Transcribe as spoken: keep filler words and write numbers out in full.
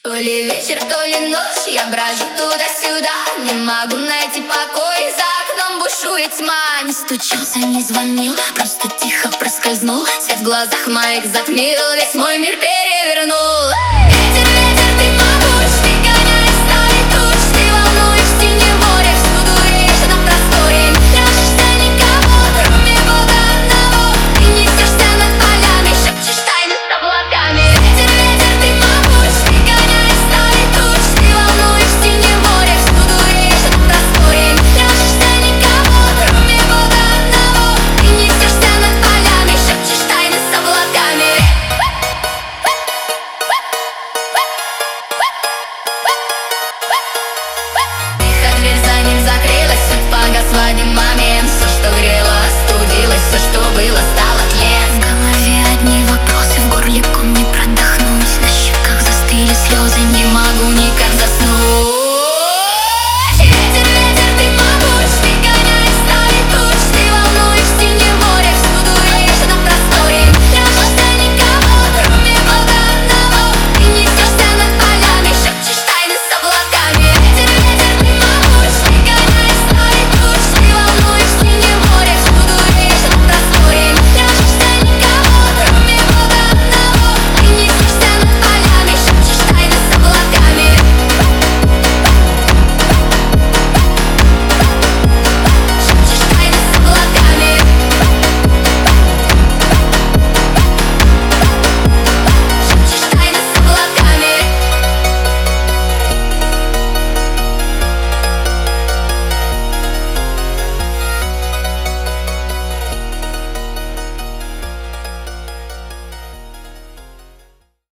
То ли вечер, то ли ночь, я брожу туда-сюда, не могу найти покой, за окном бушует тьма. Не стучался, не звонил, просто тихо проскользнул, свет в глазах моих затмил, весь мой мир перевернул. Ветер, ветер, ты могуч, ты гоняешь стаи туч, ты волнуешь в синее море, всюду речь на просторе. Не страшишься никого, кроме Бога одного, ты несешься над полями, шепчешь тайны с облаками. Ветер, ветер, ты могуч, ты гоняешь стаи туч, ты волнуешь в синее море, всюду речь на просторе. Не страшишься никого, кроме Бога одного, ты несешься над полями, шепчешь тайны с облаками. Дверь за ним закрылась, свет погас в один момент. Все, что грело, остудилось, все, что было, стало